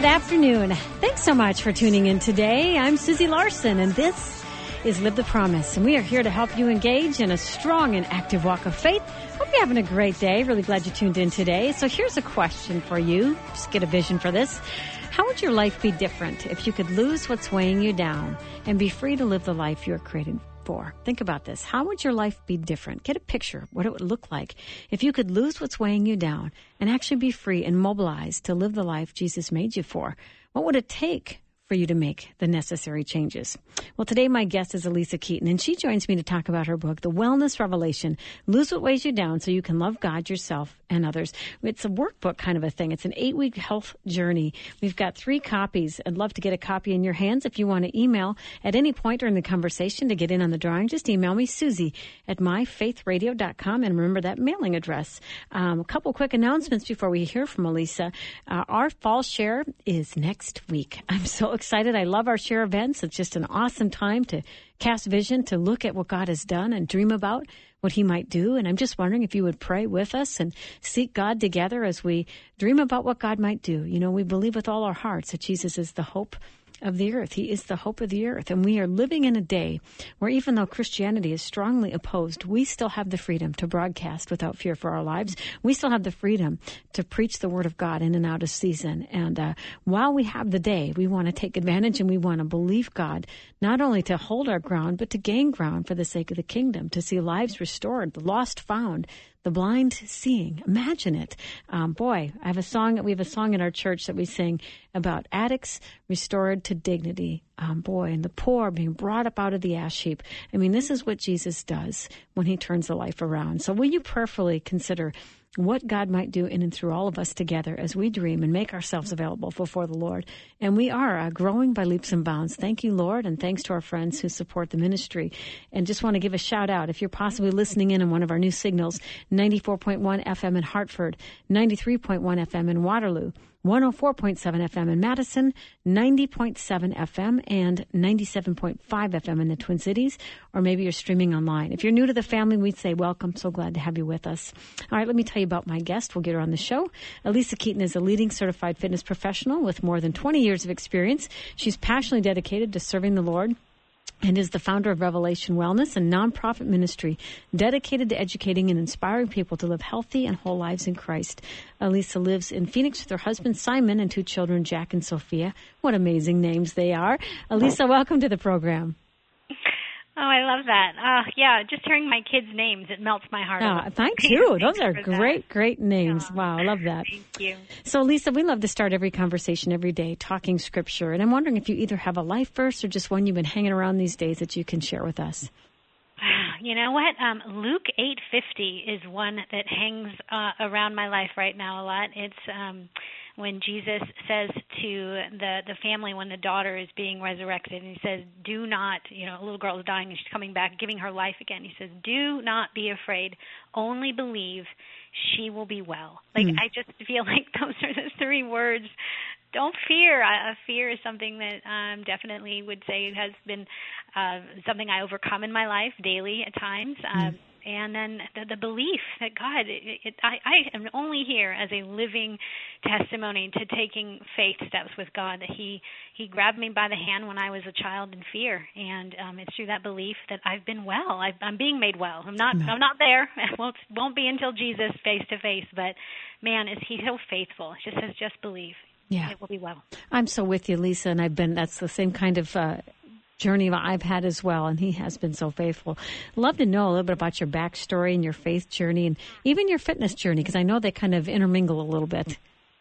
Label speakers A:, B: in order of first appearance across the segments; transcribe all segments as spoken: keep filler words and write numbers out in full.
A: afternoon. Thanks so much for tuning in today. I'm Susie Larson, and this is Live the Promise. And we are here to help you engage in a strong and active walk of faith. Hope you're having a great day. Really glad you tuned in today. So here's a question for you. Just get a vision for this. How would your life be different if you could lose what's weighing you down and be free to live the life you're created for? Think about this. How would your life be different? Get a picture what it would look like if you could lose what's weighing you down and actually be free and mobilized to live the life Jesus made you for. What would it take for you to make the necessary changes? Well, today my guest is Elisa Keeton, and she joins me to talk about her book, The Wellness Revelation, Lose What Weighs You Down So You Can Love God, Yourself, and Others. It's a workbook kind of a thing. It's an eight-week health journey. We've got three copies. I'd love to get a copy in your hands. If you want to email at any point during the conversation to get in on the drawing, just email me, Susie, at my faith radio dot com, and remember that mailing address. Um, a couple quick announcements before we hear from Elisa. Uh, our fall share is next week. I'm so excited. I love our share events. It's just an awesome time to cast vision, to look at what God has done and dream about what he might do. And I'm just wondering if you would pray with us and seek God together as we dream about what God might do. You know, we believe with all our hearts that Jesus is the hope of the earth. He is the hope of the earth. And we are living in a day where even though Christianity is strongly opposed, we still have the freedom to broadcast without fear for our lives. We still have the freedom to preach the word of God in and out of season. And uh, while we have the day, we want to take advantage and we want to believe God, not only to hold our ground, but to gain ground for the sake of the kingdom, to see lives restored, the lost found, the blind seeing. Imagine it. Um, boy, I have a song. We have a song in our church that we sing about addicts restored to dignity. Um, boy, and the poor being brought up out of the ash heap. I mean, this is what Jesus does when he turns the life around. So will you prayerfully consider what God might do in and through all of us together as we dream and make ourselves available before the Lord. And we are uh, growing by leaps and bounds. Thank you, Lord, and thanks to our friends who support the ministry. And just want to give a shout out, if you're possibly listening in on one of our new signals, ninety-four point one F M in Hartford, ninety-three point one F M in Waterloo, one oh four point seven F M in Madison, ninety point seven F M, and ninety-seven point five F M in the Twin Cities, or maybe you're streaming online. If you're new to the family, we'd say welcome. So glad to have you with us. All right, let me tell you about my guest. We'll get her on the show. Elisa Keeton is a leading certified fitness professional with more than twenty years of experience. She's passionately dedicated to serving the Lord and is the founder of Revelation Wellness, a nonprofit ministry dedicated to educating and inspiring people to live healthy and whole lives in Christ. Elisa lives in Phoenix with her husband, Simon, and two children, Jack and Sophia. What amazing names they are. Elisa, welcome to the program.
B: Oh, I love that. Uh, yeah, just hearing my kids' names, it melts my heart.
A: Oh, thank you. Those are great, that. great names. Oh, wow, I love that.
B: Thank you.
A: So, Lisa, we love to start every conversation every day talking Scripture. And I'm wondering if you either have a life verse or just one you've been hanging around these days that you can share with us.
B: You know what? Um, Luke eight fifty is one that hangs uh, around my life right now a lot. It's um, when Jesus says to the, the family when the daughter is being resurrected, and he says, do not, you know, a little girl is dying and she's coming back, giving her life again. He says, do not be afraid, only believe, she will be well. Like, mm. I just feel like those are the three words. Don't fear. Uh, fear is something that um, definitely would say has been uh, something I overcome in my life daily at times. Mm. Uh, and then the, the belief that God, it, it, I, I am only here as a living testimony to taking faith steps with God, that he, he grabbed me by the hand when I was a child in fear. And um, it's through that belief that I've been well. I, I'm being made well. I'm not, I'm not there. It won't, won't be until Jesus face to face. But man, is he so faithful. It just says, just believe.
A: Yeah.
B: It will be well.
A: I'm so with you, Lisa, and I've been, that's the same kind of uh, journey I've had as well, and he has been so faithful. Love to know a little bit about your backstory and your faith journey and even your fitness journey, because I know they kind of intermingle a little bit.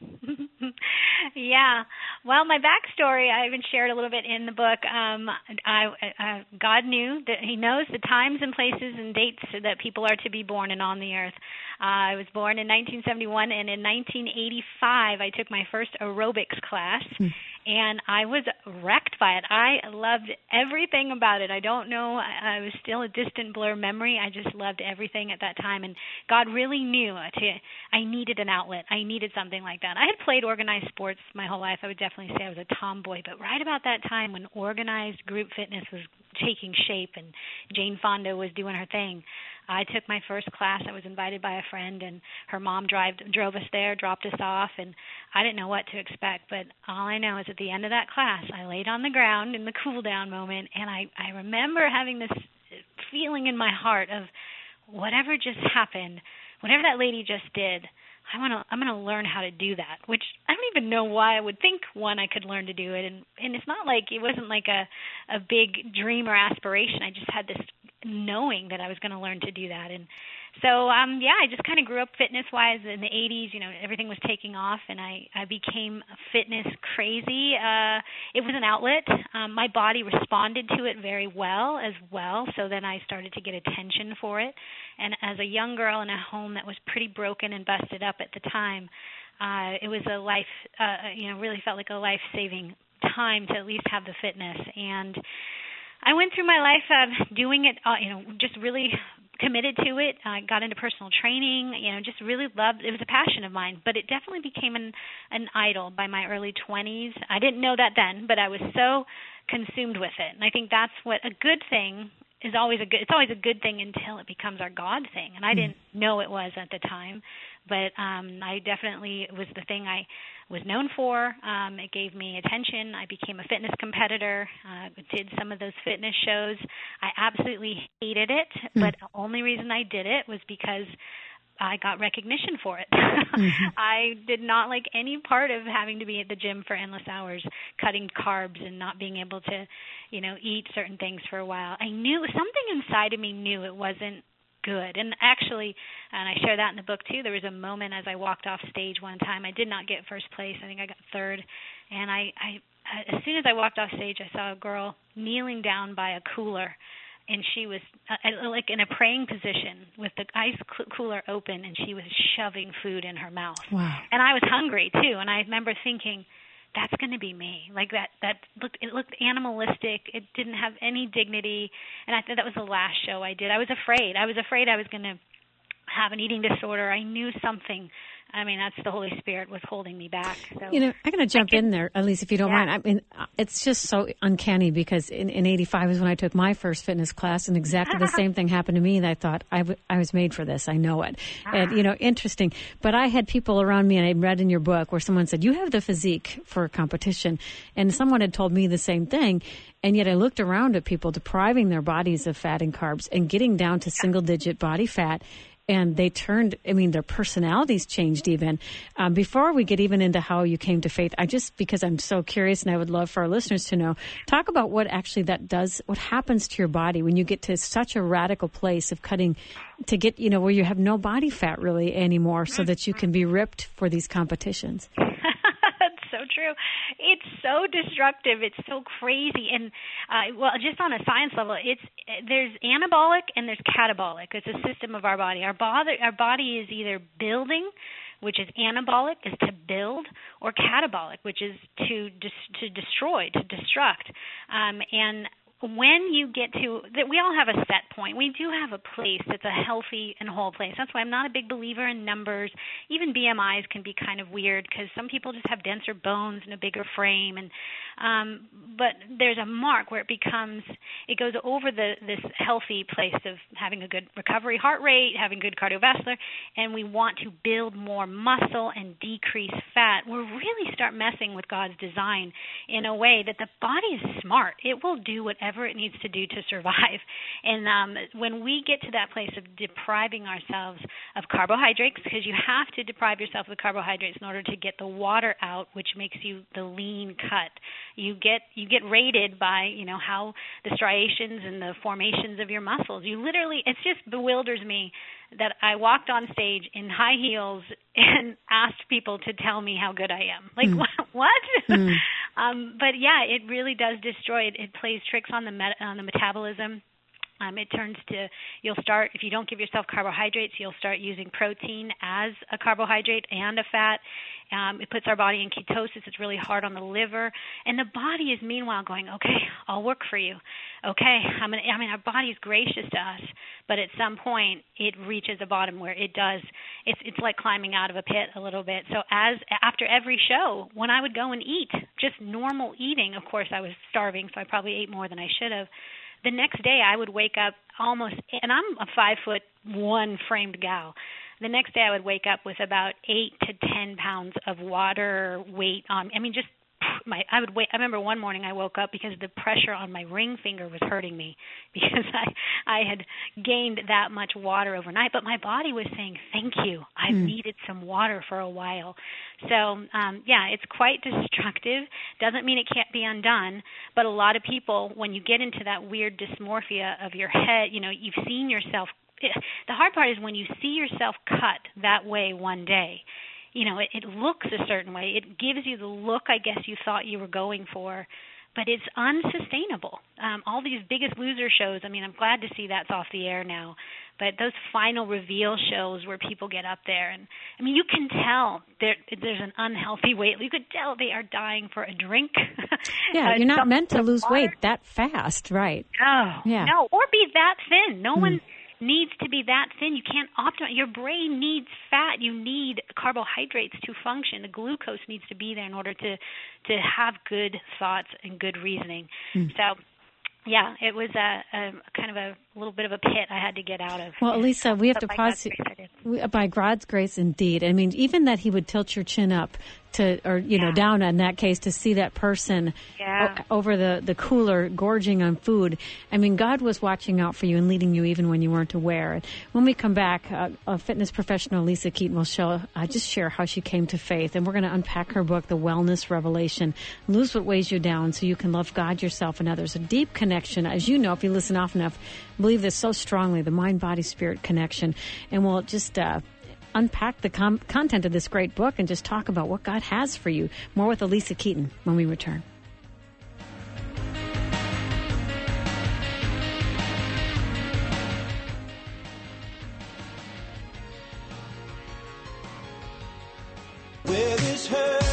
B: Yeah. Well, my backstory, I even shared a little bit in the book. Um, I, uh, God knew that he knows the times and places and dates that people are to be born and on the earth. Uh, I was born in nineteen seventy-one, and in nineteen eighty-five, I took my first aerobics class, mm. and I was wrecked by it. I loved everything about it. I don't know. I, I was still a distant blur memory. I just loved everything at that time, and God really knew to, I needed an outlet. I needed something like that. I had played organized sports my whole life. I would definitely say I was a tomboy, but right about that time when organized group fitness was taking shape and Jane Fonda was doing her thing, I took my first class. I was invited by a friend, and her mom drive, drove us there, dropped us off, and I didn't know what to expect. But all I know is at the end of that class, I laid on the ground in the cool down moment, and I, I remember having this feeling in my heart of whatever just happened, whatever that lady just did, I want to. I'm going to learn how to do that. Which I don't even know why I would think one I could learn to do it, and and it's not like it wasn't like a a big dream or aspiration. I just had this knowing that I was going to learn to do that, and so um yeah, I just kind of grew up fitness wise in the eighties. You know, everything was taking off, and I I became fitness crazy. Uh, it was an outlet. Um, my body responded to it very well as well. So then I started to get attention for it. And as a young girl in a home that was pretty broken and busted up at the time, uh, it was a life, uh, you know, really felt like a life-saving time to at least have the fitness. And I went through my life uh, doing it, uh, you know, just really committed to it. I got into personal training, you know, just really loved, it was a passion of mine, but it definitely became an, an idol by my early twenties. I didn't know that then, but I was so consumed with it. And I think that's what a good thing is always a good, it's always a good thing until it becomes our God thing. And I didn't know it was at the time, but um, I definitely, it was the thing I was known for. Um, it gave me attention. I became a fitness competitor, uh, did some of those fitness shows. I absolutely hated it, mm. but the only reason I did it was because I got recognition for it. Mm-hmm. I did not like any part of having to be at the gym for endless hours, cutting carbs and not being able to, you know, eat certain things for a while. I knew, something inside of me knew it wasn't good. And actually, and I share that in the book too, there was a moment as I walked off stage one time. I did not get first place. I think I got third. And I, I as soon as I walked off stage, I saw a girl kneeling down by a cooler. And she was uh, like in a praying position with the ice cooler open, and she was shoving food in her mouth.
A: Wow.
B: And I was hungry too, and I remember thinking, that's going to be me. Like that, that looked, it looked animalistic. It didn't have any dignity. And I thought that was the last show I did. I was afraid. I was afraid I was going to have an eating disorder. I knew something. I mean, that's the Holy Spirit was holding me back. So
A: you know, I'm going to jump
B: can,
A: in there, at least if you don't
B: yeah.
A: mind. I mean, it's just so uncanny because in, in eighty-five is when I took my first fitness class, and exactly the same thing happened to me. And I thought, I, w- I was made for this. I know it. Ah. And, you know, interesting. But I had people around me, and I read in your book where someone said, you have the physique for a competition. And someone had told me the same thing. And yet I looked around at people depriving their bodies of fat and carbs and getting down to single-digit body fat. And they turned, I mean, their personalities changed even. Um, before we get even into how you came to faith, I just, because I'm so curious and I would love for our listeners to know, talk about what actually that does, what happens to your body when you get to such a radical place of cutting to get, you know, where you have no body fat really anymore so that you can be ripped for these competitions.
B: So true. It's so destructive. It's so crazy. And, uh, well, just on a science level, it's there's anabolic and there's catabolic. It's a system of our body. Our body, our body is either building, which is anabolic, is to build, or catabolic, which is to dis- to destroy, to destruct. Um, and when you get to, that we all have a set point. We do have a place that's a healthy and whole place. That's why I'm not a big believer in numbers. Even B M Is can be kind of weird because some people just have denser bones and a bigger frame. And um, but there's a mark where it becomes, it goes over the this healthy place of having a good recovery heart rate, having good cardiovascular, and we want to build more muscle and decrease fat. We'll really start messing with God's design in a way that the body is smart. It will do whatever it needs to do to survive. And um, when we get to that place of depriving ourselves of carbohydrates, because you have to deprive yourself of carbohydrates in order to get the water out, which makes you the lean cut. You get you get rated by, you know, how the striations and the formations of your muscles. You literally, it just bewilders me that I walked on stage in high heels and asked people to tell me how good I am. Like, mm. what? Mm. um, but yeah, it really does destroy it. It plays tricks on the met- on the metabolism. Um, it turns to, you'll start, if you don't give yourself carbohydrates, you'll start using protein as a carbohydrate and a fat. Um, it puts our body in ketosis. It's really hard on the liver. And the body is meanwhile going, okay, I'll work for you. Okay, I'm gonna, I mean, our body is gracious to us, but at some point it reaches a bottom where it does, it's it's like climbing out of a pit a little bit. So as after every show, when I would go and eat, just normal eating, of course I was starving, so I probably ate more than I should have. The next day I would wake up almost, and I'm a five foot one framed gal. The next day I would wake up with about eight to ten pounds of water weight on, I mean, just my, I would wait. I remember one morning I woke up because the pressure on my ring finger was hurting me because I, I had gained that much water overnight, but my body was saying, thank you. I've mm. needed some water for a while. So, um, yeah, it's quite destructive. Doesn't mean it can't be undone, but a lot of people, when you get into that weird dysmorphia of your head, you know, you've seen yourself. The hard part is when you see yourself cut that way one day. You know, it, it looks a certain way. It gives you the look, I guess, you thought you were going for, but it's unsustainable. Um, all these Biggest Loser shows, I mean, I'm glad to see that's off the air now, but those final reveal shows where people get up there, and, I mean, you can tell there, there's an unhealthy weight. You could tell they are dying for a drink.
A: Yeah,
B: uh,
A: you're not meant to lose
B: water.
A: weight that fast, right?
B: No,
A: yeah.
B: no, or be that thin. No mm. one needs to be that thin. You can't optimize. Your brain needs fat. You need carbohydrates to function. The glucose needs to be there in order to to have good thoughts and good reasoning. Mm. So, yeah, it was a, a kind of a little bit of a pit I had to get out of.
A: Well, Lisa, we have to pause. We, by God's grace, indeed. I mean, even that He would tilt your chin up to, or you yeah. know, down in that case, to see that person
B: yeah.
A: o- over the, the cooler gorging on food. I mean, God was watching out for you and leading you even when you weren't aware. When we come back, uh, a fitness professional, Lisa Keeton, will show, uh, just share how she came to faith. And we're going to unpack her book, The Wellness Revelation, Lose What Weighs You Down so you can love God, yourself, and others. A deep connection. As you know, if you listen often enough, believe this so strongly, the mind-body-spirit connection. And we'll just uh, unpack the com- content of this great book and just talk about what God has for you. More with Lisa Keeton when we return.
C: Where there's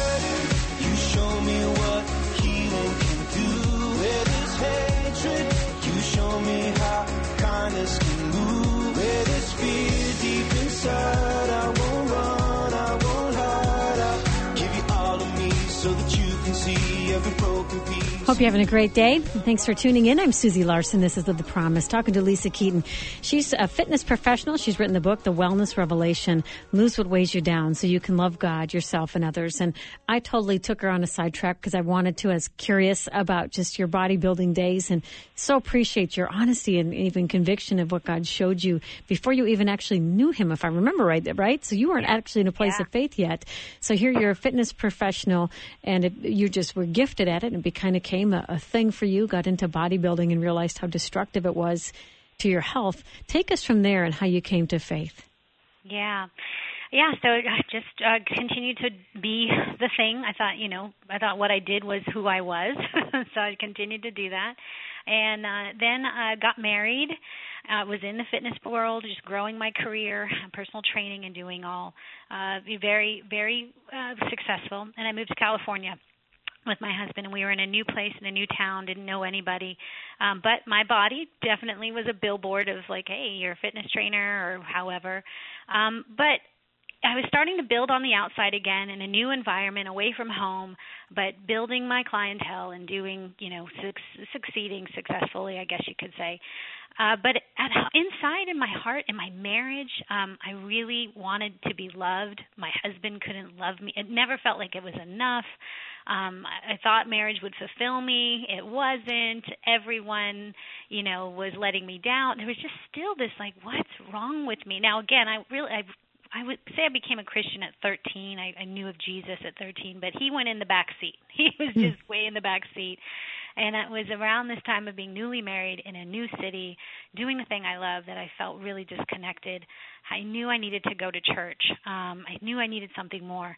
C: hurt, you show me what healing can do. Where there's hatred, you show me how kindness can move. Where there's fear deep inside, I won't run, I won't hide. I'll give you all of me so that you can see every broken piece.
A: Hope you're having a great day. Thanks for tuning in. I'm Susie Larson. This is Live the Promise, talking to Lisa Keeton. She's a fitness professional. She's written the book, The Wellness Revelation, Lose What Weighs You Down so you can love God, yourself, and others. And I totally took her on a sidetrack because I wanted to. I was curious about just your bodybuilding days, and so appreciate your honesty and even conviction of what God showed you before you even actually knew Him, if I remember right, right? So you weren't actually in a place
B: yeah.
A: of faith yet. So here you're a fitness professional, and it, you just were gifted at it, and it kind of came a, a thing for you, got into bodybuilding and realized how destructive it was to your health. Take us from there and how you came to faith.
B: Yeah. Yeah, so I just uh, continued to be the thing. I thought, you know, I thought what I did was who I was, so I continued to do that. And uh, then I got married. I uh, was in the fitness world, just growing my career, personal training, and doing all uh, very, very uh, successful. And I moved to California with my husband, and we were in a new place in a new town, didn't know anybody. Um, but my body definitely was a billboard of like, hey, you're a fitness trainer or however. Um, but I was starting to build on the outside again in a new environment, away from home, but building my clientele and doing, you know, su- succeeding successfully, I guess you could say. Uh, but at, inside in my heart, in my marriage, um, I really wanted to be loved. My husband couldn't love me. It never felt like it was enough. Um, I, I thought marriage would fulfill me. It wasn't. Everyone, you know, was letting me down. There was just still this like, what's wrong with me? Now, again, I really, I I would say I became a Christian at thirteen. I, I knew of Jesus at thirteen, but he went in the back seat. He was just way in the back seat. And it was around this time of being newly married in a new city, doing the thing I love, that I felt really disconnected. I knew I needed to go to church. Um, I knew I needed something more.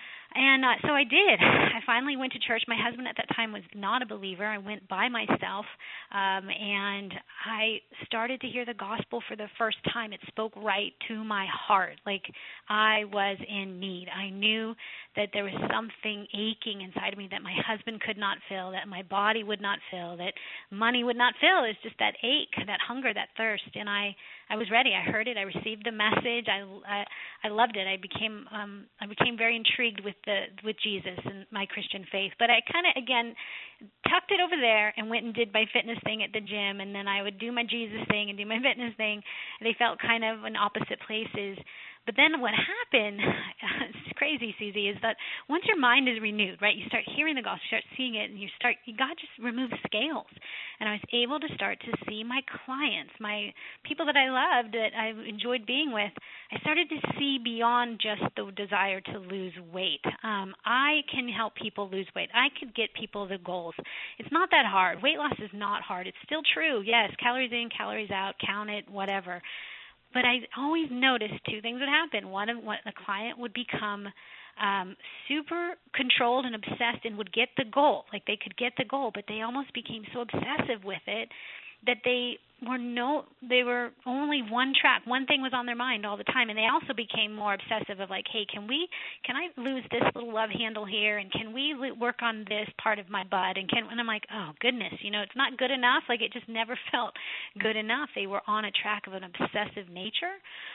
B: And uh, so I did. I finally went to church. My husband at that time was not a believer. I went by myself, um, and I started to hear the gospel for the first time. It spoke right to my heart, like I was in need. I knew that there was something aching inside of me that my husband could not fill, that my body would not fill, that money would not fill. It's just that ache, that hunger, that thirst. And I, I was ready. I heard it. I received the message. I, I, I loved it. I became, um, I became very intrigued with the with Jesus and my Christian faith. But I kind of, again, tucked it over there and went and did my fitness thing at the gym, and then I would do my Jesus thing and do my fitness thing. They felt kind of in opposite places. But then what happened, it's crazy, Susie, is that once your mind is renewed, right, you start hearing the gospel, you start seeing it, and you start, God just removed scales. And I was able to start to see my clients, my people that I loved, that I enjoyed being with. I started to see beyond just the desire to lose weight. Um, I can help people lose weight. I could get people the goals. It's not that hard. Weight loss is not hard. It's still true. Yes, calories in, calories out, count it, whatever. But I always noticed two things would happen. One, one a client would become um, super controlled and obsessed and would get the goal. Like they could get the goal, but they almost became so obsessive with it that they were no, they were only one track. One thing was on their mind all the time, and they also became more obsessive of like, hey, can we, can I lose this little love handle here, and can we work on this part of my butt, and can, and I'm like, oh goodness, you know, it's not good enough. Like it just never felt good enough. They were on a track of an obsessive nature.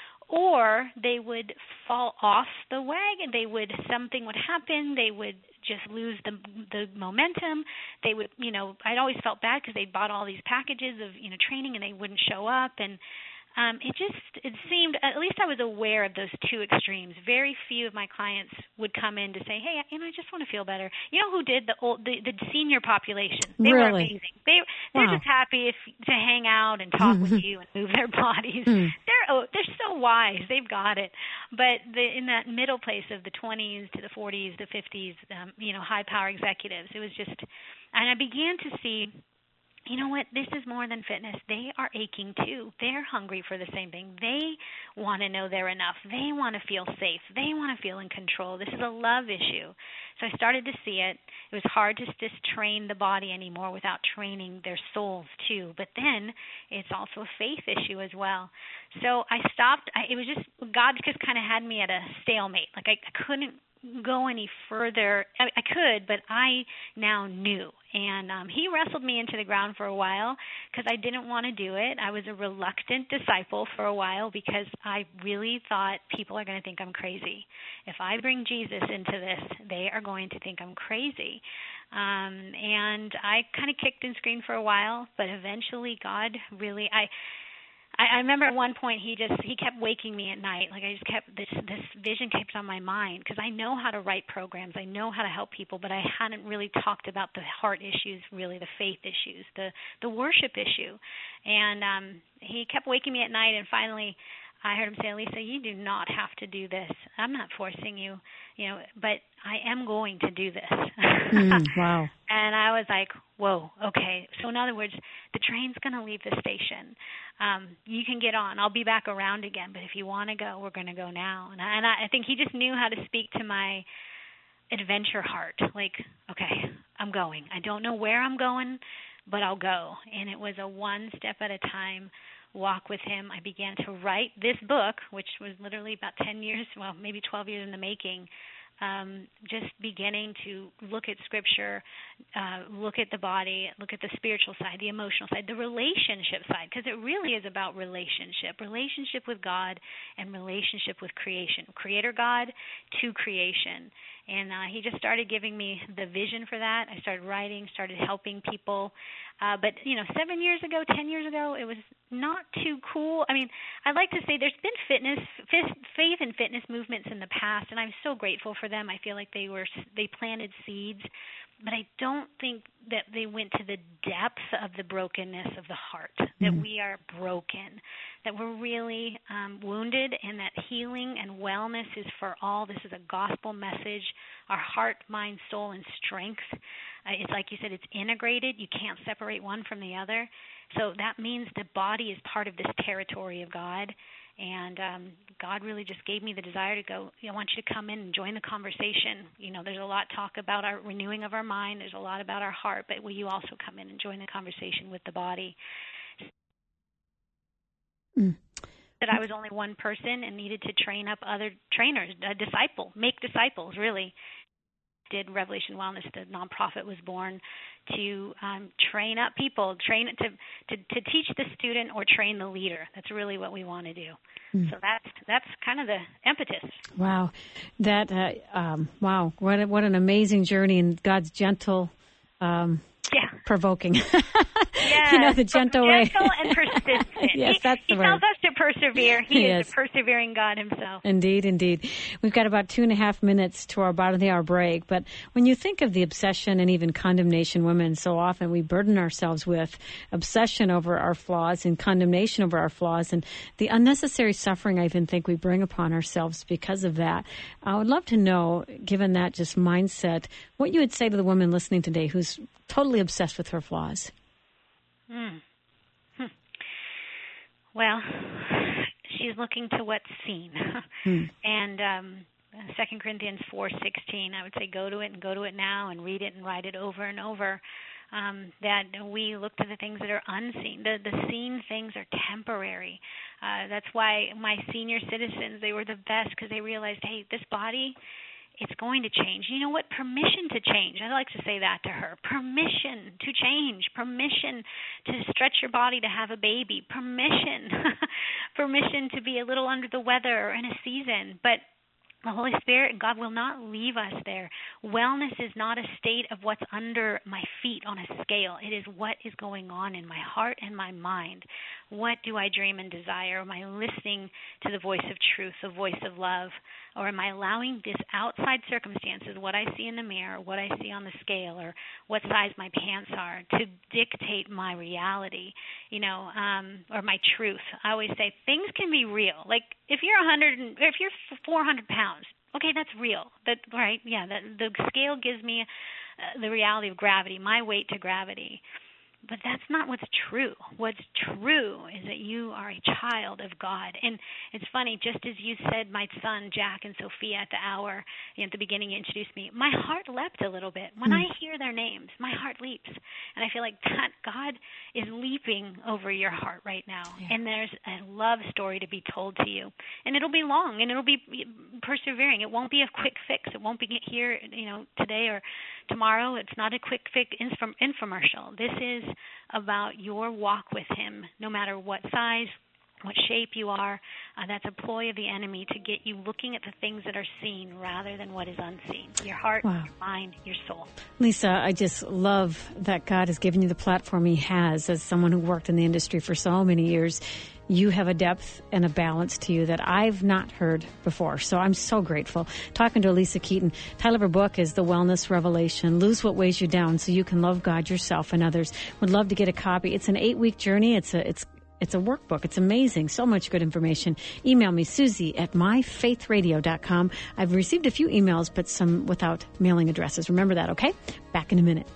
B: Or they would fall off the wagon. They would, something would happen. They would just lose the the momentum. They would, you know, I'd always felt bad because they bought all these packages of, you know, training, and they wouldn't show up. And um, it just, it seemed, at least I was aware of those two extremes. Very few of my clients would come in to say, hey, you know, I just want to feel better. You know who did? The old, the, the senior population. They
A: really?
B: were amazing. They, they're
A: wow.
B: just happy if to hang out and talk with you and move their bodies.
A: Mm.
B: They're oh, they're so wise. They've got it. But the, in that middle place of the twenties to the forties, the fifties, um, you know, high power executives, it was just, and I began to see, you know what, this is more than fitness. They are aching too. They're hungry for the same thing. They want to know they're enough. They want to feel safe. They want to feel in control. This is a love issue. So I started to see it. It was hard to just train the body anymore without training their souls too. But then it's also a faith issue as well. So I stopped. I, it was just, God just kind of had me at a stalemate. Like I, I couldn't go any further. I, I could, but I now knew. And um, he wrestled me into the ground for a while because I didn't want to do it. I was a reluctant disciple for a while because I really thought people are going to think I'm crazy. If I bring Jesus into this, they are going to think I'm crazy. Um, and I kind of kicked and screamed for a while, but eventually God really, I I, I remember at one point he just he kept waking me at night. Like I just kept this this vision kept on my mind because I know how to write programs, I know how to help people, but I hadn't really talked about the heart issues, really the faith issues, the the worship issue. And um, he kept waking me at night, and finally I heard him say, Lisa, you do not have to do this. I'm not forcing you, you know, but I am going to do this.
A: Mm, wow.
B: And I was like, whoa, okay. So in other words, the train's going to leave the station. Um, you can get on. I'll be back around again, but if you want to go, we're going to go now. And I, and I think he just knew how to speak to my adventure heart. Like, okay, I'm going. I don't know where I'm going, but I'll go. And it was a one step at a time walk with him. I began to write this book, which was literally about ten years, well, maybe twelve years in the making, um, just beginning to look at Scripture, uh, look at the body, look at the spiritual side, the emotional side, the relationship side, because it really is about relationship, relationship with God and relationship with creation, Creator God to creation. And uh, he just started giving me the vision for that. I started writing, started helping people. Uh, but, you know, seven years ago, ten years ago, it was not too cool. I mean, I like to say there's been fitness, faith and fitness movements in the past, and I'm so grateful for them. I feel like they were they planted seeds, but I don't think that they went to the depth of the brokenness of the heart, that mm-hmm. we are broken, that we're really um, wounded, and that healing and wellness is for all. This is a gospel message. Our heart, mind, soul, and strength. Uh, it's like you said, it's integrated. You can't separate one from the other. So that means the body is part of this territory of God. And um, God really just gave me the desire to go, I want you to come in and join the conversation. You know, there's a lot of talk about our renewing of our mind. There's a lot about our heart. But will you also come in and join the conversation with the body? Mm. That I was only one person and needed to train up other trainers, a disciple, make disciples, really. did Revelation Wellness. The nonprofit was born to um, train up people, train to, to to teach the student or train the leader. That's really what we want to do. Mm. So that's that's kind of the impetus.
A: Wow, that uh, um, wow, what a, what an amazing journey, and God's gentle. Um,
B: Yeah.
A: Provoking.
B: Yes.
A: You know, the gentle way.
B: Gentle and persistent.
A: Yes,
B: he,
A: that's the
B: he
A: word.
B: tells us to persevere. He
A: Yes.
B: is a persevering God himself.
A: Indeed, indeed. We've got about two and a half minutes to our bottom of the hour break. But when you think of the obsession and even condemnation women, so often we burden ourselves with obsession over our flaws and condemnation over our flaws and the unnecessary suffering I even think we bring upon ourselves because of that. I would love to know, given that just mindset, what you would say to the woman listening today who's totally obsessed with her flaws.
B: Hmm. Hmm. Well, she's looking to what's seen. Hmm. And um, Second Corinthians four sixteen, I would say go to it and go to it now and read it and write it over and over. Um, that we look to the things that are unseen. The, the seen things are temporary. Uh, that's why my senior citizens, they were the best because they realized, hey, this body, it's going to change. You know what? Permission to change. I like to say that to her. Permission to change. Permission to stretch your body to have a baby. Permission. Permission to be a little under the weather in a season. But the Holy Spirit and God will not leave us there. Wellness is not a state of what's under my feet on a scale. It is what is going on in my heart and my mind. What do I dream and desire? Am I listening to the voice of truth, the voice of love? Or am I allowing this outside circumstances, what I see in the mirror, what I see on the scale, or what size my pants are, to dictate my reality, you know, um, or my truth? I always say things can be real. Like if you're one hundred, if you're four hundred pounds, okay, that's real. That right? Yeah, that the scale gives me uh, the reality of gravity, my weight to gravity. But that's not what's true. What's true is that you are a child of God. And it's funny, just as you said, my son, Jack and Sophia, at the hour, you know, at the beginning you introduced me, my heart leapt a little bit. When mm. I hear their names, my heart leaps. And I feel like that God is leaping over your heart right now. Yeah. And there's a love story to be told to you. And it'll be long, and it'll be persevering. It won't be a quick fix. It won't be here, you know, today or tomorrow. It's not a quick fix infomercial. This is about your walk with him, no matter what size, what shape you are. Uh, that's a ploy of the enemy to get you looking at the things that are seen rather than what is unseen. Your heart, wow. Your mind, your soul.
A: Lisa, I just love that God has given you the platform he has as someone who worked in the industry for so many years. You have a depth and a balance to you that I've not heard before. So I'm so grateful. Talking to Lisa Keeton. Title of her book is The Wellness Revelation. Lose what weighs you down so you can love God, yourself, and others. Would love to get a copy. It's an eight-week journey. It's a it's it's a workbook. It's amazing. So much good information. Email me, Susie at my faith radio dot com. I've received a few emails, but some without mailing addresses. Remember that, okay? Back in a minute.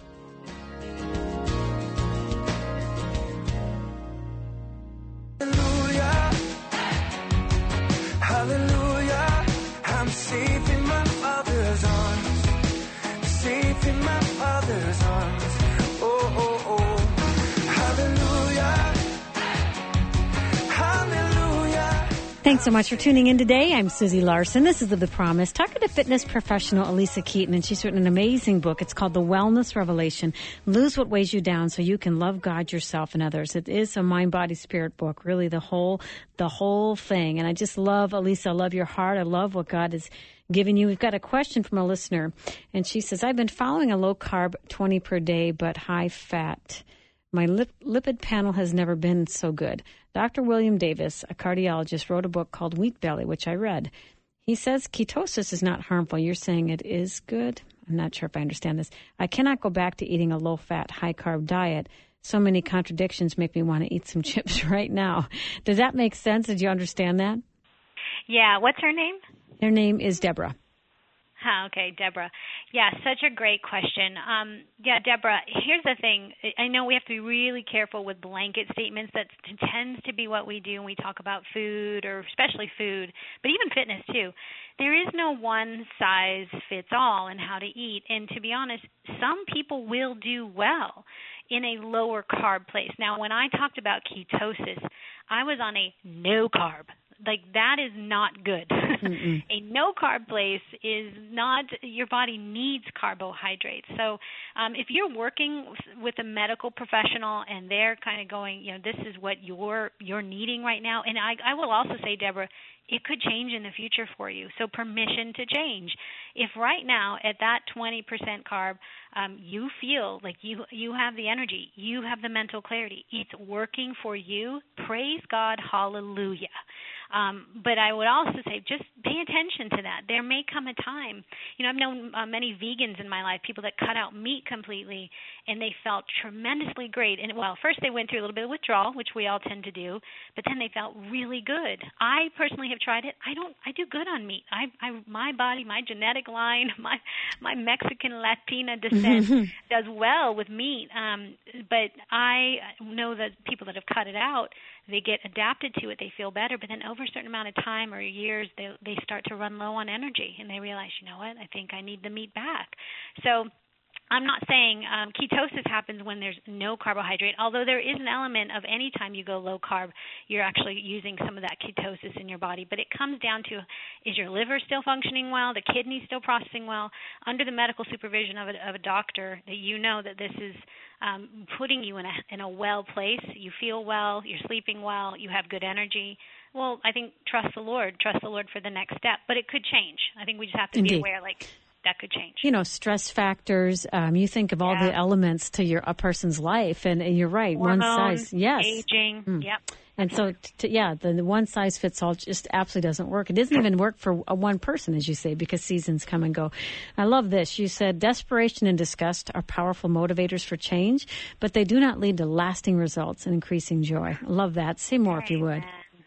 C: Hallelujah, I'm safe in my Father's arms, safe in my Father's arms, oh, oh, oh, hallelujah, hallelujah.
A: Thanks so much for tuning in today. I'm Susie Larson. This is The Promise. Talking to fitness professional Elisa Keeton, and she's written an amazing book. It's called The Wellness Revelation. Lose what weighs you down so you can love God, yourself, and others. It is a mind, body, spirit book, really the whole the whole thing. And I just love, Elisa, I love your heart. I love what God has given you. We've got a question from a listener, and she says, I've been following a low-carb twenty per day, but high-fat. My lip, lipid panel has never been so good. Doctor William Davis, a cardiologist, wrote a book called Wheat Belly, which I read. He says ketosis is not harmful. You're saying it is good? I'm not sure if I understand this. I cannot go back to eating a low-fat, high-carb diet. So many contradictions make me want to eat some chips right now. Does that make sense? Did you understand that?
B: Yeah. What's her name?
A: Her name is Deborah.
B: Oh, okay, Deborah. Yeah, such a great question. Um, yeah, Deborah, here's the thing. I know we have to be really careful with blanket statements. That tends to be what we do when we talk about food, or especially food, but even fitness too. There is no one size fits all in how to eat. And to be honest, some people will do well in a lower carb place. Now, when I talked about ketosis, I was on a no carb. like that is not good. A no-carb place is not, your body needs carbohydrates. So um, if you're working with a medical professional and they're kind of going, you know, this is what you're, you're needing right now, and I, I will also say, Deborah, it could change in the future for you. So permission to change. If right now at that twenty percent carb, um, you feel like you you have the energy, you have the mental clarity, it's working for you, praise God, hallelujah. Um, but I would also say just pay attention to that. There may come a time, you know, I've known uh, many vegans in my life, people that cut out meat completely, and they felt tremendously great. And, well, first they went through a little bit of withdrawal, which we all tend to do, but then they felt really good. I personally have tried it. I don't, I do good on meat. I, I my body, my genetic line, my my Mexican Latina descent does well with meat. Um, but I know that people that have cut it out, they get adapted to it, they feel better, but then over a certain amount of time or years, they they start to run low on energy, and they realize, you know what, I think I need the meat back. So I'm not saying um, ketosis happens when there's no carbohydrate, although there is an element of any time you go low carb, you're actually using some of that ketosis in your body. But it comes down to, is your liver still functioning well, the kidneys still processing well, under the medical supervision of a, of a doctor, that you know that this is um, putting you in a, in a well place, you feel well, you're sleeping well, you have good energy. Well, I think trust the Lord, trust the Lord for the next step. But it could change. I think we just have to
A: Indeed.
B: be aware, like, that could change.
A: You know, stress factors. Um, you think of all
B: yeah.
A: the elements to your a person's life, and, and you're right.
B: Hormones,
A: one size, yes,
B: aging,
A: mm.
B: yep.
A: And so, to, yeah, the, the one size fits all just absolutely doesn't work. It doesn't even work for a one person, as you say, because seasons come and go. I love this. You said desperation and disgust are powerful motivators for change, but they do not lead to lasting results and increasing joy. I love that. Say more
B: Amen.
A: if you would.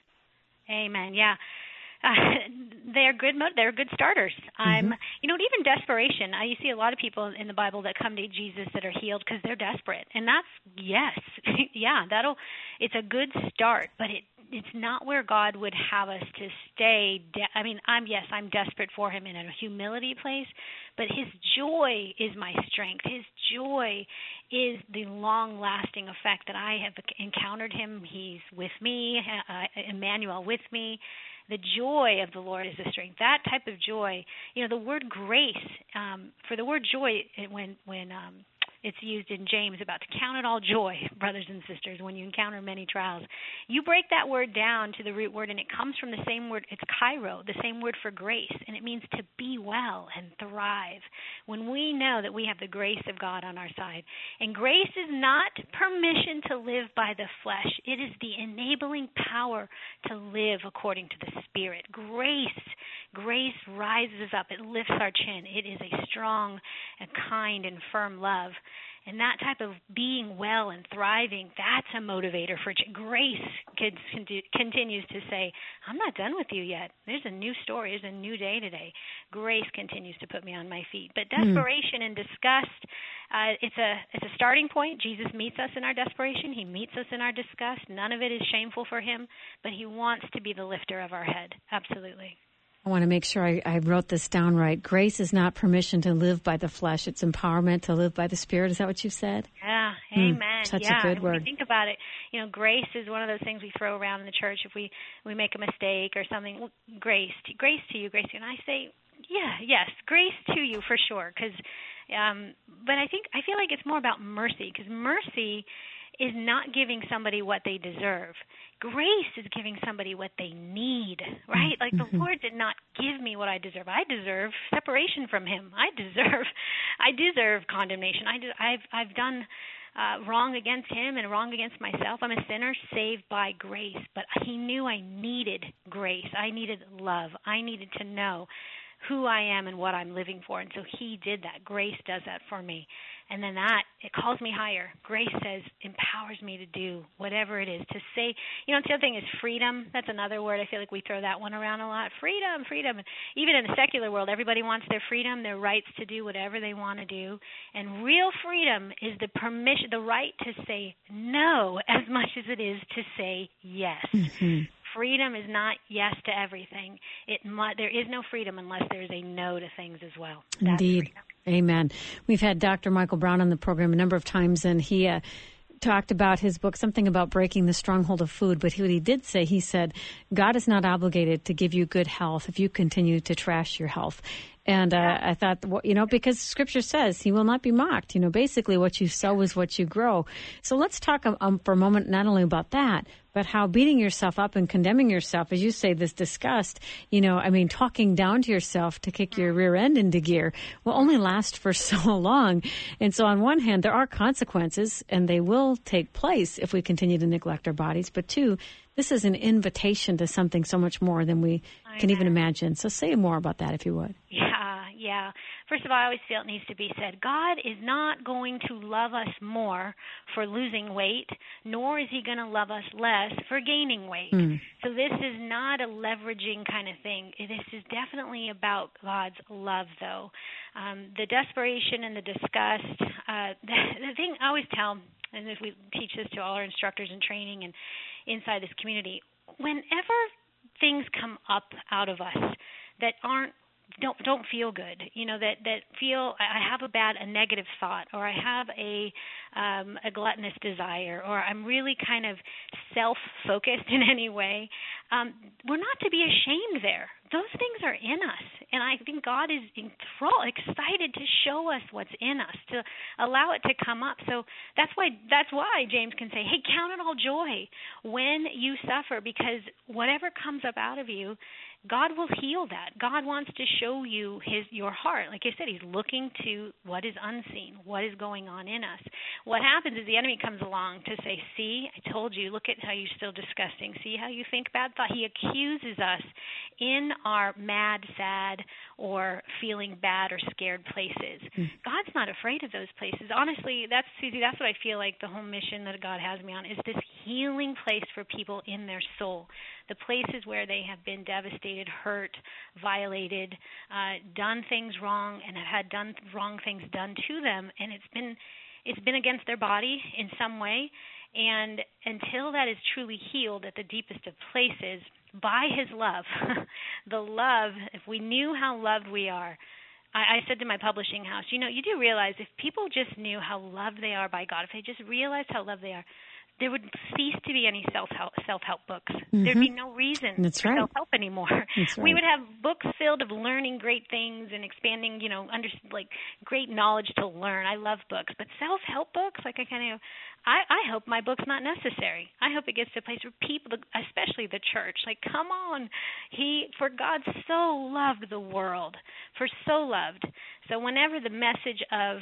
B: Amen. Yeah. Uh, they're good. They're good starters. I'm,
A: Mm-hmm.
B: you know, even desperation. I you see a lot of people in the Bible that come to Jesus that are healed because they're desperate, and that's yes, yeah. That'll. It's a good start, but it it's not where God would have us to stay. De- I mean, I'm yes, I'm desperate for Him in a humility place, but His joy is my strength. His joy is the long-lasting effect that I have encountered Him. He's with me, uh, Emmanuel with me. The joy of the Lord is the strength. That type of joy, you know, the word grace, um, for the word joy, when when um, it's used in James about to count it all joy, brothers and sisters, when you encounter many trials. You break that word down to the root word, and it comes from the same word, it's kairo, the same word for grace, and it means to be well and thrive. When we know that we have the grace of God on our side. And grace is not permission to live by the flesh. It is the enabling power to live according to the Spirit. Grace, grace rises up. It lifts our chin. It is a strong and kind and firm love. And that type of being well and thriving, that's a motivator for ch- grace. Kids continues to say, I'm not done with you yet. There's a new story. There's a new day today. Grace continues to put me on my feet. But desperation mm. and disgust, uh, it's a it's a starting point. Jesus meets us in our desperation. He meets us in our disgust. None of it is shameful for Him, but He wants to be the lifter of our head. Absolutely.
A: I want to make sure I, I wrote this down right. Grace is not permission to live by the flesh. It's empowerment to live by the Spirit. Is that what you said?
B: Yeah, amen.
A: Mm, such
B: yeah,
A: a good
B: if
A: word.
B: we think about it, you know, grace is one of those things we throw around in the church if we, we make a mistake or something. Well, grace, to, grace to you, grace to you. And I say, yeah, yes, grace to you for sure. Cause, um, but I think I feel like it's more about mercy, because mercy is not giving somebody what they deserve. Grace is giving somebody what they need, right? Like the Lord did not give me what I deserve. I deserve separation from Him. I deserve, I deserve condemnation. I do, I've, I've done uh, wrong against Him and wrong against myself. I'm a sinner saved by grace, but He knew I needed grace. I needed love. I needed to know who I am and what I'm living for. And so He did that. Grace does that for me. And then that, it calls me higher. Grace says, empowers me to do whatever it is. To say, you know, the other thing is freedom. That's another word. I feel like we throw that one around a lot. Freedom, freedom. Even in the secular world, everybody wants their freedom, their rights to do whatever they want to do. And real freedom is the permission, the right to say no as much as it is to say yes. Mm-hmm. Freedom is not yes to everything. It mu- there is no freedom unless there is a no to things as well. That's
A: Indeed.
B: freedom.
A: Amen. We've had Doctor Michael Brown on the program a number of times, and he uh, talked about his book, something about breaking the stronghold of food. But what he did say, he said, God is not obligated to give you good health if you continue to trash your health. And uh, I thought, you know, because Scripture says he will not be mocked. You know, basically what you sow is what you grow. So let's talk um, for a moment not only about that, but how beating yourself up and condemning yourself, as you say, this disgust, you know, I mean, talking down to yourself to kick your rear end into gear will only last for so long. And so on one hand, there are consequences, and they will take place if we continue to neglect our bodies. But two, this is an invitation to something so much more than we I can know. even imagine. So say more about that, if you would.
B: Yeah, yeah. First of all, I always feel it needs to be said. God is not going to love us more for losing weight, nor is he going to love us less for gaining weight. Mm. So this is not a leveraging kind of thing. This is definitely about God's love, though. Um, the desperation and the disgust, uh, the, the thing I always tell, and if we teach this to all our instructors in training and inside this community, whenever things come up out of us that aren't don't don't feel good, you know, that, that feel I have a bad, a negative thought, or I have a um, a gluttonous desire, or I'm really kind of self-focused in any way, um, we're not to be ashamed there. Those things are in us, and I think God is enthralled, excited to show us what's in us, to allow it to come up. So that's why that's why James can say, hey, count it all joy when you suffer, because whatever comes up out of you, God will heal that. God wants to show you his your heart. Like I said, he's looking to what is unseen, what is going on in us. What happens is the enemy comes along to say, see, I told you, look at how you're still disgusting. See how you think bad thought. He accuses us in our mad, sad, or feeling bad or scared places. Mm. God's not afraid of those places. Honestly, that's Susie, that's what I feel like the whole mission that God has me on is this healing place for people in their soul. The places where they have been devastated, hurt, violated, uh, done things wrong, and have had done wrong things done to them, and it's been it's been against their body in some way. And until that is truly healed at the deepest of places by his love, the love, if we knew how loved we are, I, I said to my publishing house, you know, you do realize if people just knew how loved they are by God, if they just realized how loved they are, there would cease to be any self-help, self-help books. Mm-hmm. There'd be no reason
A: That's
B: for
A: right.
B: self-help anymore.
A: That's right.
B: We would have books filled of learning great things and expanding, you know, under, like great knowledge to learn. I love books, but self-help books, like I kind of, I, I hope my book's not necessary. I hope it gets to a place where people, especially the church, like, come on, he, for God so loved the world, for so loved. So whenever the message of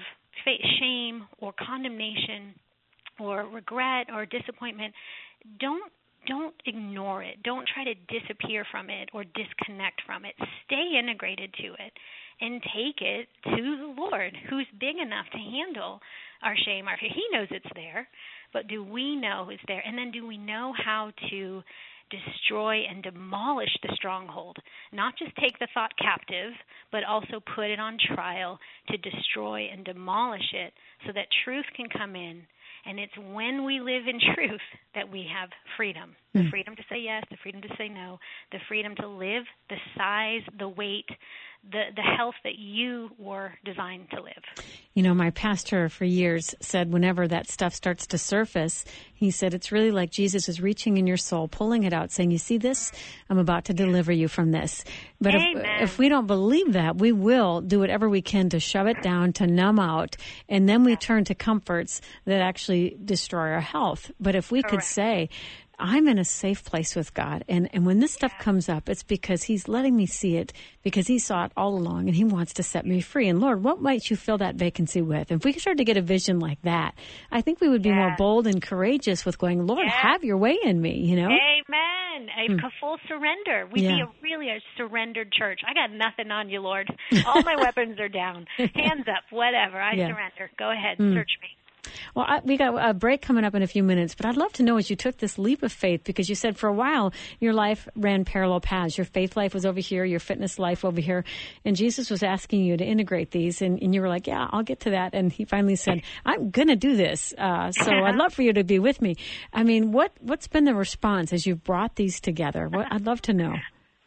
B: shame or condemnation or regret or disappointment, don't don't ignore it. Don't try to disappear from it or disconnect from it. Stay integrated to it and take it to the Lord, who's big enough to handle our shame, our fear. He knows it's there, but do we know it's there? And then do we know how to destroy and demolish the stronghold? Not just take the thought captive, but also put it on trial to destroy and demolish it so that truth can come in. And it's when we live in truth that we have freedom. The mm. freedom to say yes, the freedom to say no, the freedom to live the size, the weight, the, the health that you were designed to live.
A: You know, my pastor for years said whenever that stuff starts to surface, he said it's really like Jesus is reaching in your soul, pulling it out, saying, you see this? I'm about to deliver you from this. But if, if we don't believe that, we will do whatever we can to shove it down, to numb out, and then we turn to comforts that actually destroy our health. But if we Correct. could say, I'm in a safe place with God, and, and when this stuff comes up, it's because he's letting me see it, because he saw it all along, and he wants to set me free. And Lord, what might you fill that vacancy with? If we start to get a vision like that, I think we would be yeah. more bold and courageous with going, Lord, yeah. have your way in me, you know?
B: Amen. A mm. full surrender. We'd
A: yeah.
B: be a, really a surrendered church. I got nothing on you, Lord. All my weapons are down. Hands up, whatever. I yeah. surrender. Go ahead, mm. search me.
A: Well, I, we got a break coming up in a few minutes, but I'd love to know as you took this leap of faith, because you said for a while your life ran parallel paths. Your faith life was over here, your fitness life over here, and Jesus was asking you to integrate these, and, and you were like, yeah, I'll get to that. And he finally said, I'm going to do this, uh, so I'd love for you to be with me. I mean, what, what's been the response as you've brought these together? What, I'd love to know.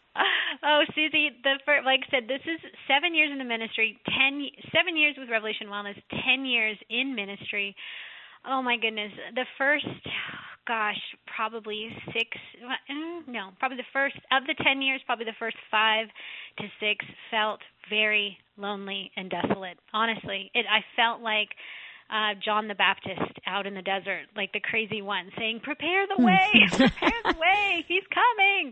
B: Oh, Susie, the first, like I said, this is seven years in the ministry, ten, seven years with Revelation Wellness, ten years in ministry. Oh my goodness. The first, gosh, probably six, no, probably the first, of the ten years, probably the first five to six felt very lonely and desolate. Honestly, it, I felt like uh, John the Baptist out in the desert, like the crazy one saying, prepare the way, prepare the way, he's coming.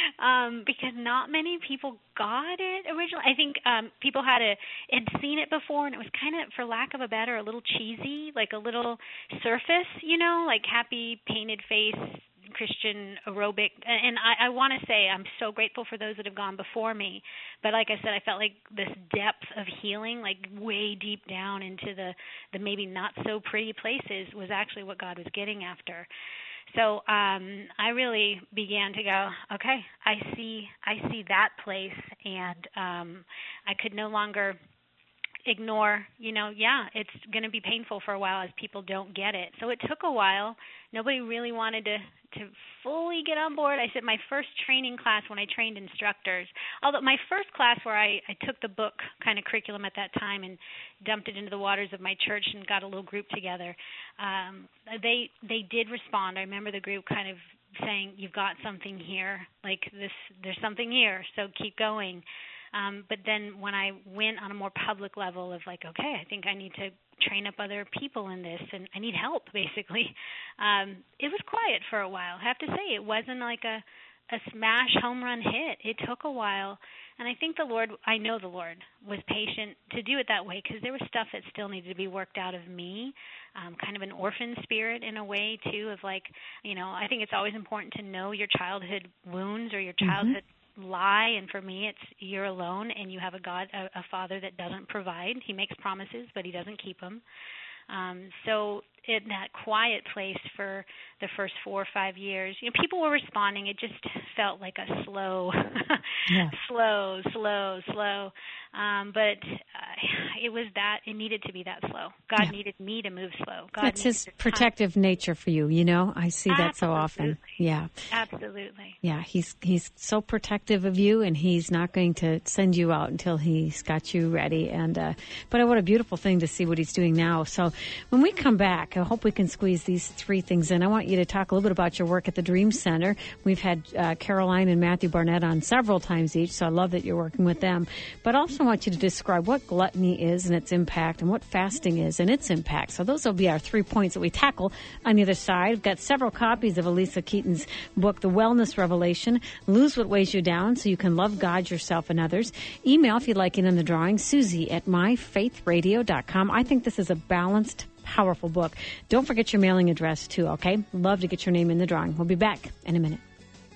B: Um, because not many people got it originally. I think um, people had a had seen it before, and it was kind of, for lack of a better, a little cheesy, like a little surface, you know, like happy painted face Christian aerobic. And I, I want to say I'm so grateful for those that have gone before me. But like I said, I felt like this depth of healing, like way deep down into the, the maybe not so pretty places, was actually what God was getting after. So um, I really began to go, okay, I see, I see that place, and um, I could no longer ignore, you know, yeah, it's going to be painful for a while as people don't get it. So it took a while. Nobody really wanted to, to fully get on board. I said my first training class when I trained instructors, although my first class where I, I took the book kind of curriculum at that time and dumped it into the waters of my church and got a little group together, um, they they did respond. I remember the group kind of saying, you've got something here, like this, there's something here, so keep going. Um, but then when I went on a more public level of like, okay, I think I need to train up other people in this, and I need help, basically, um, it was quiet for a while. I have to say, it wasn't like a, a smash home run hit. It took a while, and I think the Lord, I know the Lord was patient to do it that way, because there was stuff that still needed to be worked out of me, um, kind of an orphan spirit in a way, too, of like, you know, I think it's always important to know your childhood wounds or your childhood mm-hmm. lie, and for me it's you're alone and you have a God, a, a Father that doesn't provide. He makes promises, but he doesn't keep them. Um, so in that quiet place for the first four or five years, you know, people were responding. It just felt like a slow, yeah. slow, slow, slow. Um, but uh, it was that, it needed to be that slow. God yeah. needed me to move slow. God
A: That's his protective time. nature for you, you know? I see that
B: Absolutely.
A: so often. Yeah.
B: Absolutely.
A: Yeah, he's he's so protective of you, and he's not going to send you out until he's got you ready. And uh, but what a beautiful thing to see what he's doing now. So when we come back, I hope we can squeeze these three things in. I want you to talk a little bit about your work at the Dream Center. We've had uh, Caroline and Matthew Barnett on several times each, so I love that you're working with them. But also I want you to describe what gluttony is and its impact, and what fasting is and its impact. So those will be our three points that we tackle on the other side. We've got several copies of Elisa Keaton's book, The Wellness Revelation. Lose what weighs you down so you can love God, yourself, and others. Email if you'd like it in the drawing, Susie at my faith radio dot com. I think this is a balanced, powerful book. Don't forget your mailing address, too, okay? Love to get your name in the drawing. We'll be back in a minute.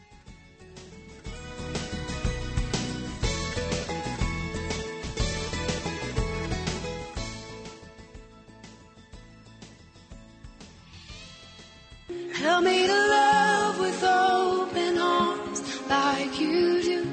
D: Help me to love with open arms like you do.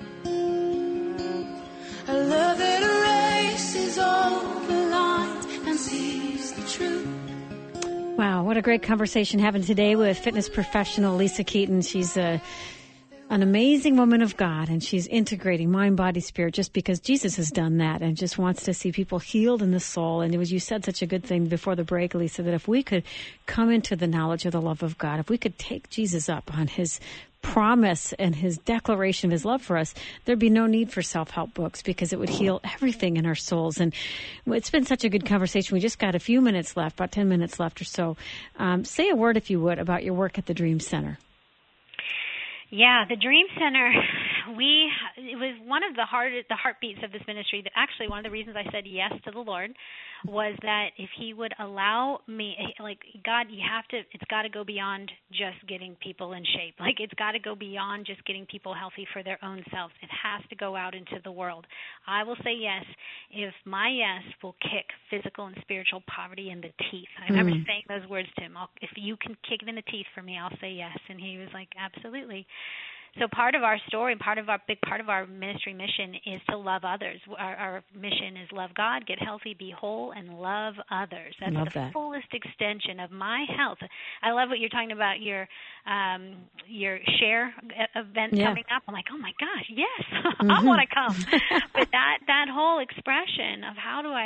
D: A love that erases all the lines and sees the truth.
A: Wow, what a great conversation having today with fitness professional Lisa Keaton. She's a an amazing woman of God, and she's integrating mind, body, spirit just because Jesus has done that and just wants to see people healed in the soul. And it was, you said such a good thing before the break, Lisa, that if we could come into the knowledge of the love of God, if we could take Jesus up on his promise and his declaration of his love for us, there'd be no need for self-help books, because it would heal everything in our souls. And it's been such a good conversation. We just got a few minutes left, about ten minutes left or so. Um, say a word, if you would, about your work at the Dream Center.
B: Yeah, the Dream Center, we it was one of the heart the heartbeats of this ministry. That actually, one of the reasons I said yes to the Lord was that if he would allow me, like, God, you have to, it's got to go beyond just getting people in shape. Like, it's got to go beyond just getting people healthy for their own selves. It has to go out into the world. I will say yes if my yes will kick physical and spiritual poverty in the teeth. I remember mm. saying those words to him. I'll, if you can kick it in the teeth for me, I'll say yes. And he was like, absolutely. So part of our story, part of our big part of our ministry mission is to love others. Our, our mission is love God, get healthy, be whole, and love others. That's
A: love
B: the
A: that.
B: fullest extension of my health. I love what you're talking about, your um, your share event
A: yeah.
B: coming up. I'm like, oh my gosh, yes,
A: mm-hmm.
B: I want to come. But that that whole expression of how do I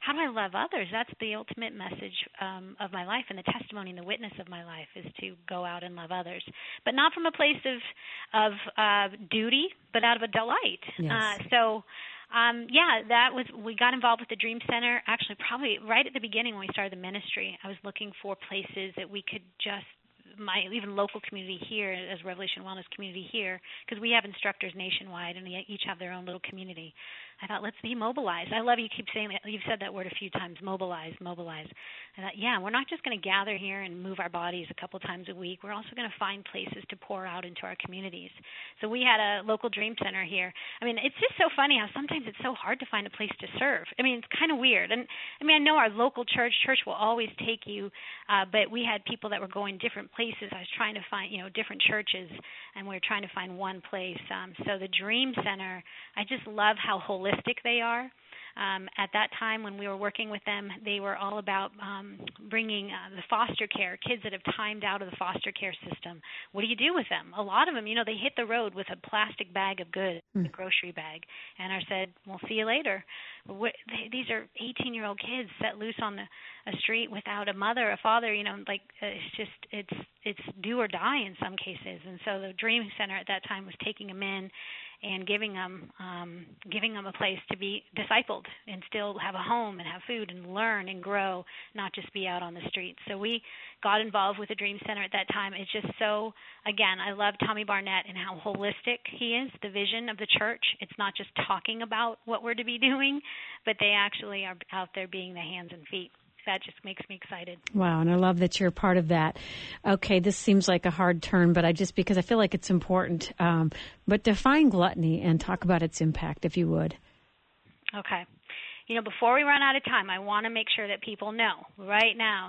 B: how do I love others? That's the ultimate message um, of my life, and the testimony and the witness of my life is to go out and love others, but not from a place of of uh, duty, but out of a delight.
A: Yes.
B: Uh, so. Um, yeah, that was, we got involved with the Dream Center, actually probably right at the beginning when we started the ministry. I was looking for places that we could just, my even local community here, as Revelation Wellness community here, because we have instructors nationwide and they each have their own little community. I thought, let's be mobilized. I love you keep saying that. You've said that word a few times, mobilize, mobilize. I thought, yeah, we're not just going to gather here and move our bodies a couple times a week. We're also going to find places to pour out into our communities. So we had a local Dream Center here. I mean, it's just so funny how sometimes it's so hard to find a place to serve. I mean, it's kind of weird. And I mean, I know our local church, church will always take you, uh, but we had people that were going different places. I was trying to find, you know, different churches, and we were trying to find one place. Um, so the Dream Center, I just love how holistic they are. Um, at that time when we were working with them, they were all about um, bringing uh, the foster care, kids that have timed out of the foster care system. What do you do with them? A lot of them, you know, they hit the road with a plastic bag of goods, mm. a grocery bag, and are said, we'll see you later. What, they, these are eighteen-year-old kids set loose on the, a street without a mother, a father, you know, like uh, it's just, it's, it's do or die in some cases. And so the Dream Center at that time was taking them in and giving them um, giving them a place to be discipled and still have a home and have food and learn and grow, not just be out on the streets. So we got involved with the Dream Center at that time. It's just so, again, I love Tommy Barnett and how holistic he is, the vision of the church. It's not just talking about what we're to be doing, but they actually are out there being the hands and feet. That just makes me excited.
A: Wow, and I love that you're a part of that. Okay, this seems like a hard turn, but I just, because I feel like it's important. Um, but define gluttony and talk about its impact, if you would.
B: Okay. You know, before we run out of time, I want to make sure that people know right now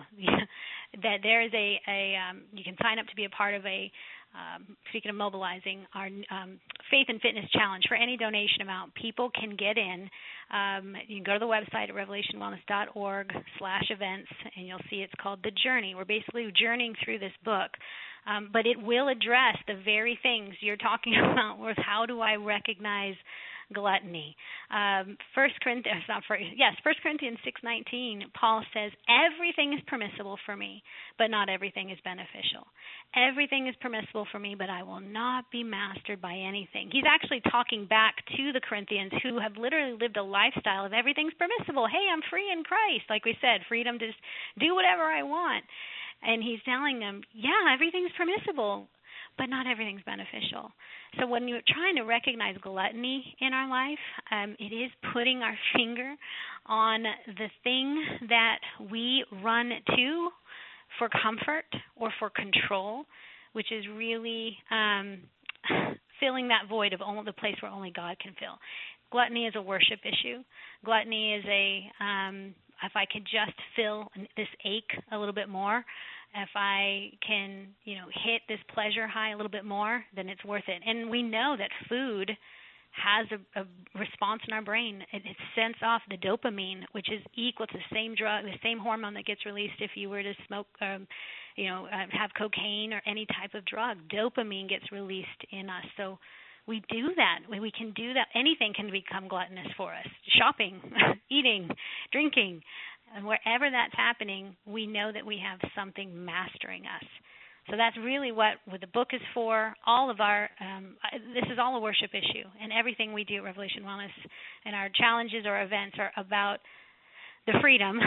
B: that there is a, a um, you can sign up to be a part of a, um, speaking of mobilizing, our um, Faith and Fitness Challenge. For any donation amount, people can get in. Um, you can go to the website at revelation wellness dot org slash events, and you'll see it's called The Journey. We're basically journeying through this book, um, but it will address the very things you're talking about with how do I recognize gluttony. Um, First Corinthians, not first, yes, First Corinthians six nineteen. Paul says everything is permissible for me, but not everything is beneficial. Everything is permissible for me, but I will not be mastered by anything. He's actually talking back to the Corinthians who have literally lived a lifestyle of everything's permissible. Hey, I'm free in Christ, like we said, freedom to do whatever I want. And he's telling them, yeah, everything's permissible, but not everything's beneficial. So when you're trying to recognize gluttony in our life, um, it is putting our finger on the thing that we run to for comfort or for control, which is really um, filling that void of only the place where only God can fill. Gluttony is a worship issue. Gluttony is a, um, if I could just fill this ache a little bit more, if I can, you know, hit this pleasure high a little bit more, then it's worth it. And we know that food has a, a response in our brain. It, it sends off the dopamine, which is equal to the same drug, the same hormone that gets released if you were to smoke, um, you know, uh, have cocaine or any type of drug. Dopamine gets released in us. So we do that. We, we can do that. Anything can become gluttonous for us. Shopping, eating, drinking. And wherever that's happening, we know that we have something mastering us. So that's really what, what the book is for. All of our, um, this is all a worship issue. And everything we do at Revelation Wellness and our challenges or events are about the freedom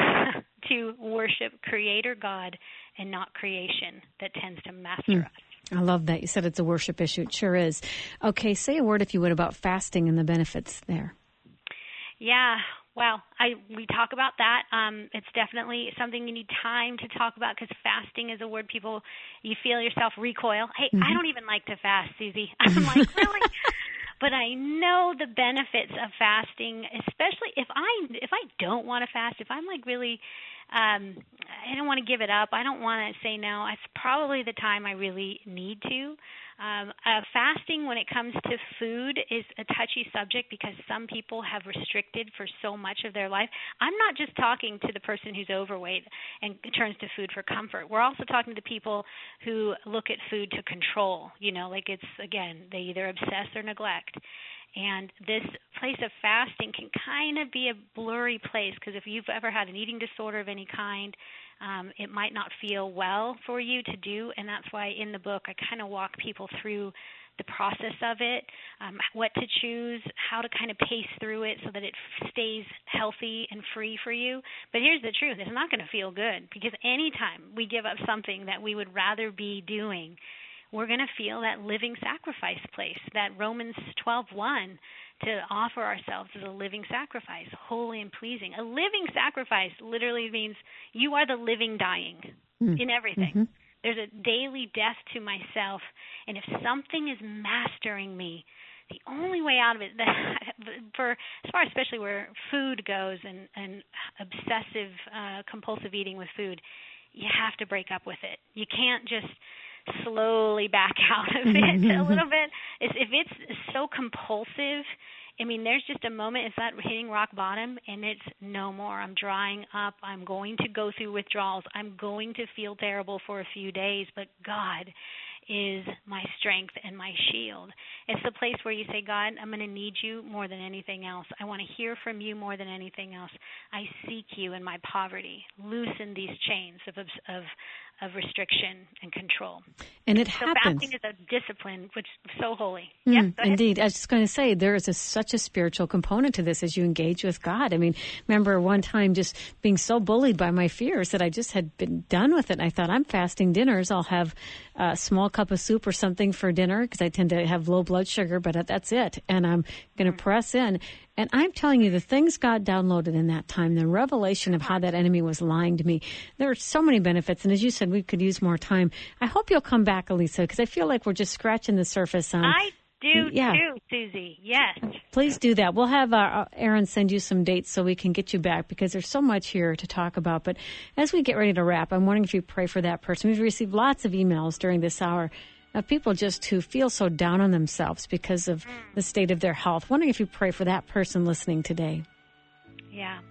B: to worship Creator God and not creation that tends to master mm. us.
A: I love that. You said it's a worship issue. It sure is. Okay, say a word, if you would, about fasting and the benefits there.
B: Yeah. Well, I we talk about that. Um, it's definitely something you need time to talk about because fasting is a word people, you feel yourself recoil. Hey, mm-hmm. I don't even like to fast, Susie. I'm like, really? But I know the benefits of fasting, especially if I if I don't want to fast, if I'm like really, um, I don't want to give it up. I don't want to say no. It's probably the time I really need to. Um, uh, fasting when it comes to food is a touchy subject because some people have restricted for so much of their life. I'm not just talking to the person who's overweight and turns to food for comfort. We're also talking to people who look at food to control, you know, like it's, again, they either obsess or neglect. And this place of fasting can kind of be a blurry place, because if you've ever had an eating disorder of any kind, um, it might not feel well for you to do. And that's why in the book I kind of walk people through the process of it, um, what to choose, how to kind of pace through it so that it stays healthy and free for you. But here's the truth. It's not going to feel good, because anytime we give up something that we would rather be doing, we're going to feel that living sacrifice place, that Romans twelve one, to offer ourselves as a living sacrifice, holy and pleasing. A living sacrifice literally means you are the living dying mm. in everything. Mm-hmm. There's a daily death to myself, and if something is mastering me, the only way out of it, for as far especially where food goes and, and obsessive uh, compulsive eating with food, you have to break up with it. You can't just slowly back out of it a little bit. It's, if it's so compulsive, I mean, there's just a moment, it's that hitting rock bottom, and it's no more. I'm drying up. I'm going to go through withdrawals. I'm going to feel terrible for a few days, but God is my strength and my shield. It's the place where you say, God, I'm going to need you more than anything else. I want to hear from you more than anything else. I seek you in my poverty. Loosen these chains of of of restriction and control.
A: And it
B: so
A: happens.
B: Fasting is a discipline, which is so holy.
A: Mm,
B: yeah, go
A: indeed. I was just going to say, there is a, such a spiritual component to this as you engage with God. I mean, remember one time just being so bullied by my fears that I just had been done with it. And I thought, I'm fasting dinners. I'll have a small cup of soup or something for dinner because I tend to have low blood sugar, but that's it. And I'm going to mm. press in. And I'm telling you, the things God downloaded in that time, the revelation of how that enemy was lying to me, there are so many benefits. And as you said, we could use more time. I hope you'll come back, Elisa, because I feel like we're just scratching the surface on.
B: I do yeah. too, Susie. Yes.
A: Please do that. We'll have uh, Aaron send you some dates so we can get you back, because there's so much here to talk about. But as we get ready to wrap, I'm wondering if you pray for that person. We've received lots of emails during this hour of people just who feel so down on themselves because of mm. the state of their health. Wondering if you pray for that person listening today.
B: Yeah.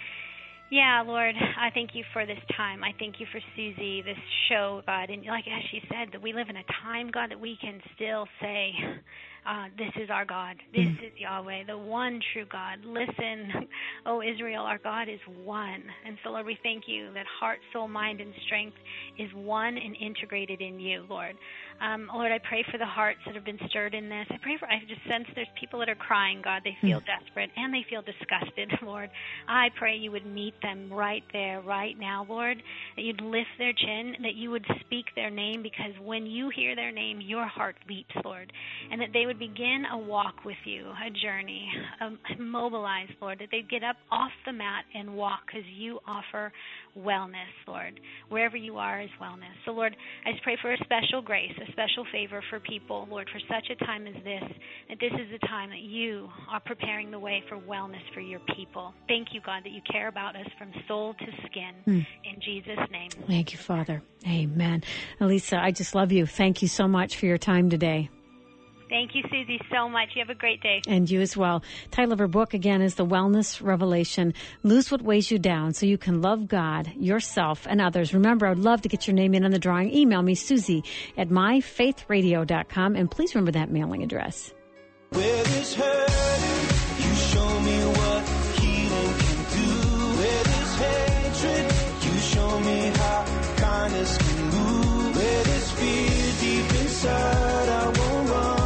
B: Yeah, Lord, I thank you for this time. I thank you for Susie, this show, God. And like as she said, that we live in a time, God, that we can still say, uh, this is our God. This mm. is Yahweh, the one true God. Listen, oh Israel, our God is one. And so, Lord, we thank you that heart, soul, mind, and strength is one and integrated in you, Lord. Um, Lord, I pray for the hearts that have been stirred in this. I pray for, I just sense there's people that are crying, God. They feel mm. desperate and they feel disgusted, Lord. I pray you would meet them right there, right now, Lord, that you'd lift their chin, that you would speak their name, because when you hear their name, your heart leaps, Lord, and that they would begin a walk with you, a journey, um, mobilize, Lord, that they'd get up off the mat and walk, because you offer wellness, Lord. Wherever you are is wellness. So, Lord, I just pray for a special grace, a special favor for people, Lord, for such a time as this, that this is the time that you are preparing the way for wellness for your people. Thank you, God, that you care about us from soul to skin. Mm. In Jesus' name.
A: Thank you, Father. Amen. Elisa, I just love you. Thank you so much for your time today.
B: Thank you, Susie, so much. You have a great day.
A: And you as well. Title of her book, again, is The Wellness Revelation. Lose what weighs you down so you can love God, yourself, and others. Remember, I would love to get your name in on the drawing. Email me, Susie, at my faith radio dot com. And please remember that mailing address.
C: Where there's hurt, you show me what healing can do. Where there's hatred, you show me how kindness can move. Where there's fear deep inside, I won't run.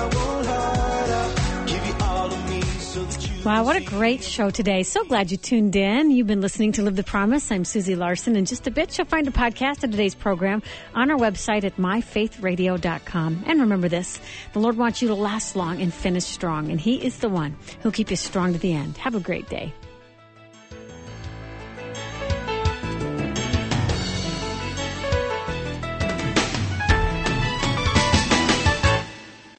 A: Wow, what a great show today. So glad you tuned in. You've been listening to Live the Promise. I'm Susie Larson. In just a bit, you'll find a podcast of today's program on our website at my faith radio dot com. And remember this, the Lord wants you to last long and finish strong, and He is the one who'll keep you strong to the end. Have a great day.